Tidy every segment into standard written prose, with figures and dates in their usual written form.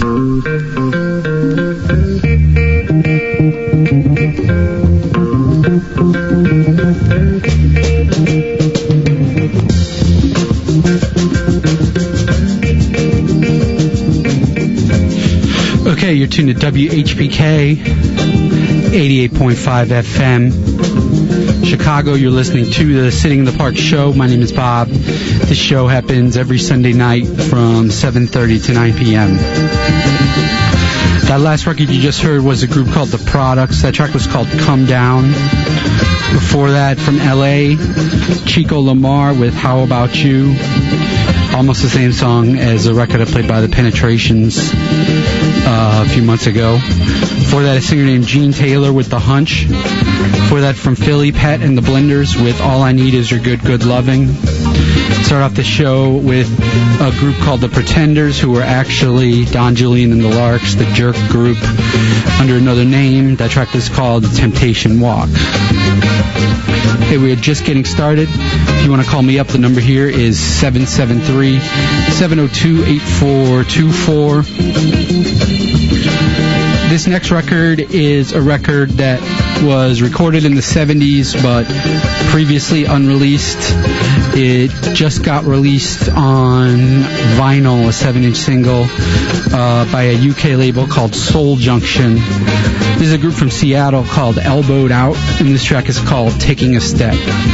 Okay, you're tuned to WHPK 88.5 FM. Chicago, you're listening to the Sitting in the Park show. My name is Bob. This show happens every Sunday night from 7:30 to 9 p.m. That last record you just heard was a group called The Products. That track was called Come Down. Before that, from L.A., Chico Lamar with How About You. Almost the same song as a record I played by The Penetrations a few months ago. Before that, a singer named Gene Taylor with The Hunch. Before that, from Philly, Pet and the Blenders with All I Need Is Your Good, Good Loving. Start off the show with a group called The Pretenders, who were actually Don Julian and the Larks, the Jerk group, under another name. That track was called Temptation Walk. Okay, we are just getting started. If you want to call me up, the number here is 773-702-8424. This next record is a record that was recorded in the 70s but previously unreleased. It just got released on vinyl, a 7-inch single by a UK label called Soul Junction. This is a group from Seattle called Elbowed Out, and this track is called Taking a Step.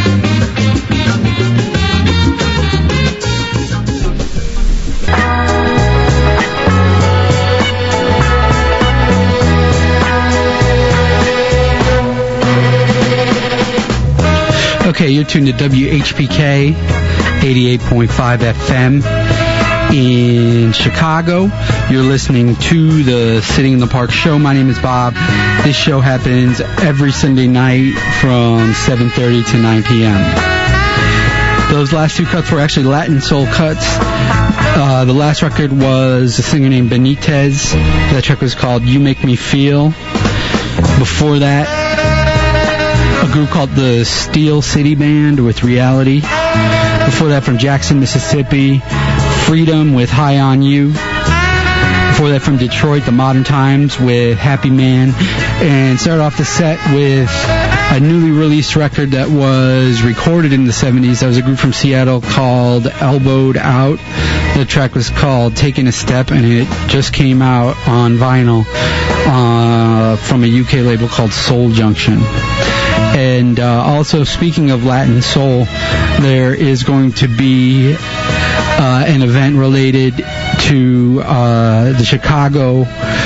Okay, you're tuned to WHPK 88.5 FM in Chicago. You're listening to the Sitting in the Park show. My name is Bob. This show happens every Sunday night from 7:30 to 9 p.m. Those last two cuts were actually Latin soul cuts. The last record was a singer named Benitez. That track was called You Make Me Feel. Before that, a group called the Steel City Band with Reality. Before that, from Jackson, Mississippi, Freedom with High on You. Before that, from Detroit, The Modern Times with Happy Man. And started off the set with a newly released record that was recorded in the 70s. That was a group from Seattle called Elbowed Out. The track was called Taking a Step, and it just came out on vinyl from a UK label called Soul Junction. And also, speaking of Latin soul, there is going to be an event related to the Chicago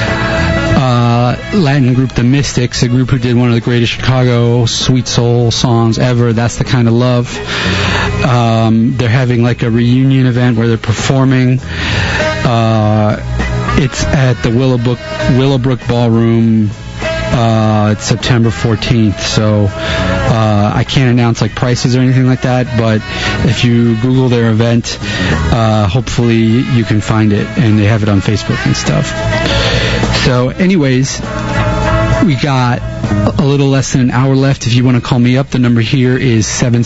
Latin group The Mystics, a group who did one of the greatest Chicago sweet soul songs ever, That's the Kind of Love. They're having like a reunion event where they're performing. It's at the Willowbrook Ballroom. It's September 14th, so I can't announce like prices or anything like that, but if you Google their event, hopefully you can find it, and they have it on Facebook and stuff. So anyways, we got a little less than an hour left. If you want to call me up, the number here is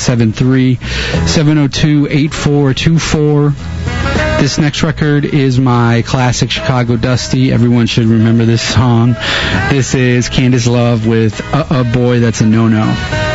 773-702-8424. This next record is my classic Chicago Dusty. Everyone should remember this song. This is Candace Love with A Boy That's a No-No.